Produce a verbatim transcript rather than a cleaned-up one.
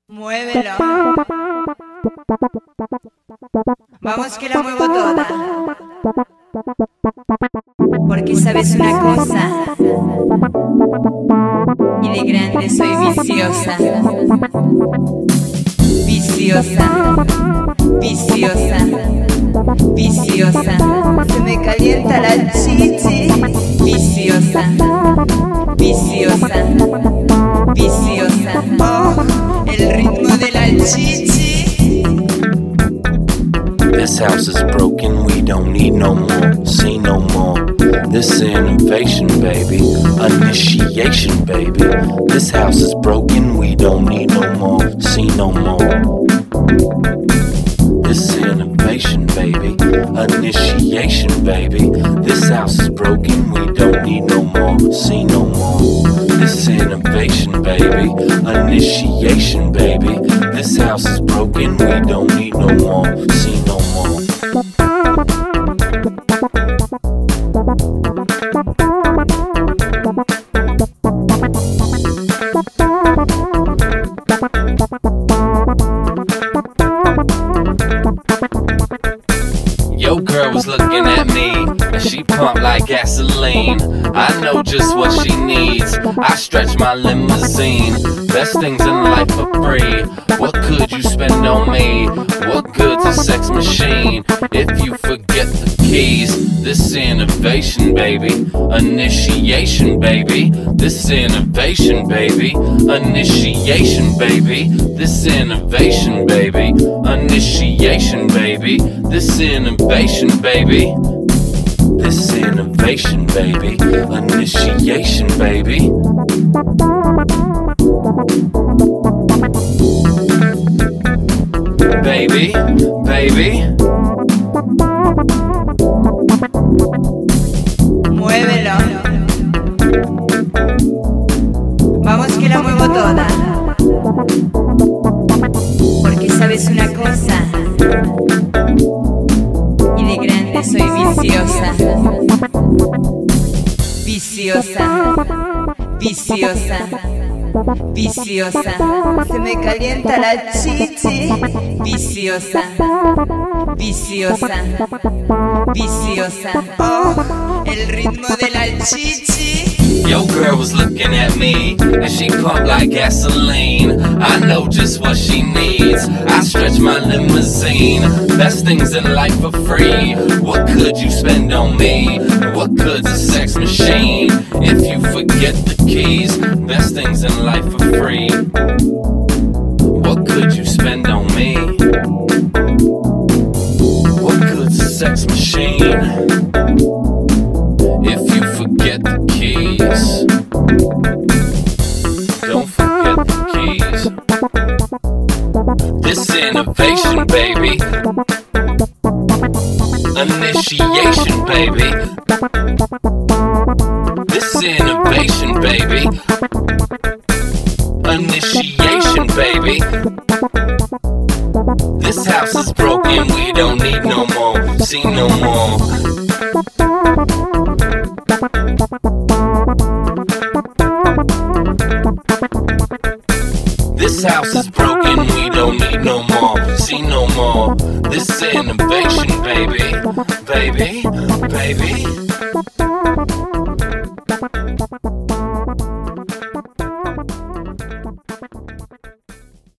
Muévelo. Vamos que la muevo toda. Porque sabes una cosa, y de grande soy viciosa. Viciosa, viciosa, viciosa. Se me calienta la chichi. Viciosa, viciosa, viciosa. Oh, el ritmo de la chichi. This house is broken, we don't need no more, see no more. This is innovation, baby, initiation, baby. This house is broken, we don't need no more, see no more. This is innovation, baby, initiation, baby. This house is broken, we don't need no more, see no more. This is innovation, baby, initiation, baby. This house is broken, we don't need no more, see no more. Yo, girl was looking at me, and she pumped like gasoline. I know just what she needs. I stretch my limousine. Best things in life are free. What could you spend on me? What good's a sex machine if you forget the keys? This innovation, baby, initiation, baby. This innovation, baby, initiation, baby. This innovation, baby, initiation, baby. This innovation, baby. This innovation, baby, initiation, baby. Baby, baby. Muévelo. Vamos que la muevo toda. Porque sabes una cosa, y de grande soy viciosa. Viciosa, viciosa, viciosa. Se me calienta la chichi. Viciosa, viciosa, viciosa. Oh, el ritmo de la chichi. Yo, girl was looking at me, and she pumped like gasoline. I know just what she needs. I stretch my limousine. Best things in life are free. What could you spend on me? What good's a sex machine if you forget the keys? Best things in life are free. What could you spend on me? What good's a sex machine if you forget the keys? Don't forget the keys. This innovation, baby, initiation, baby. This innovation, baby, initiation, baby. This house is broken, we don't need no more, see no more. This house is broken, we don't need no more, see no more. This innovation, baby, baby, baby.